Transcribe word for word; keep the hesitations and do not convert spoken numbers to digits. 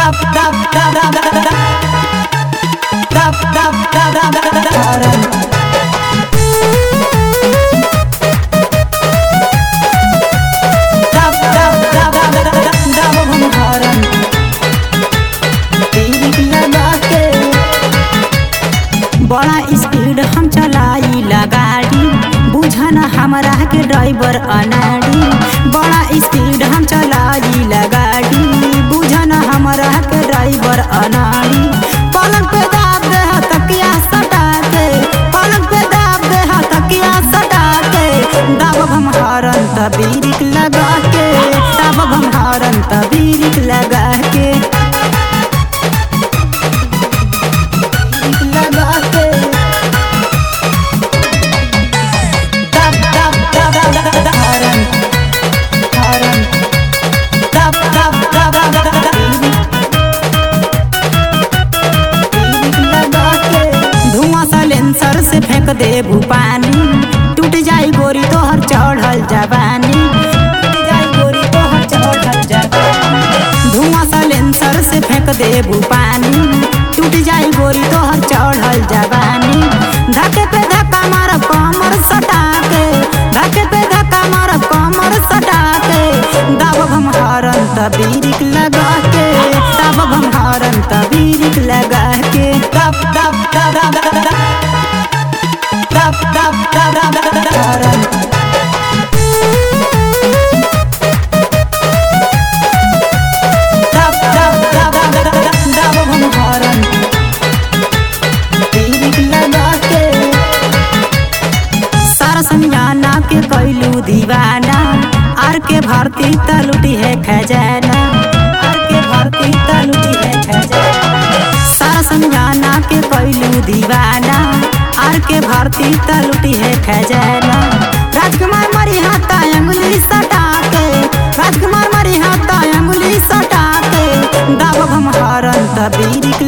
बड़ा स्पीड हम चलाइला गाड़ी, बुझन हमरा के ड्राइवर अनाड़ी। बड़ा स्पीड हम चलाइला गाड़ी, बुझन हमरा के ड्राइवर अनाड़ी। पलंग पे दाब दे तकिया सटा के, पलंग पे दाब दे तकिया सटा के। दाब हम हरन तबीरिक लगा के, दाब हम हरन तबीरिक लगा के। सर से फेंक देबू पानी, टूट जाई गोरी तोहर चढ़ल जवानी, टूट जाई गोरी तोहर चढ़ल जवानी। धुआं साइलेंसर से फेंक देबू पानी, टूट जाई गोरी तोहर चढ़ल जवानी। धक्के पे धक्का मारब कमर सटा के, धक्के पे धक्का मारब कमर सटा के। दाब हम हरन तबीरिक लगा के, दाब हम हरन तबीरिक लगा के। दब दब दब दब दब Dab dab dab dab dab dab haran Dab dab dab dab dab dab dab hum haran Teirik laga ke सारा समझाना के कैलू दीवाना, आर के भारती तलुटी है खजाना, आर के भारती तलुटी है खजाना। सारा समझाना के कैलू दीवाना, आर के भारती तलुटी है खजाना। राजकुमार मरी हाथा अंगुली सटा के, राजकुमार मरी हाथा अंगुली सटा के। दाब हम हरन तबीरिक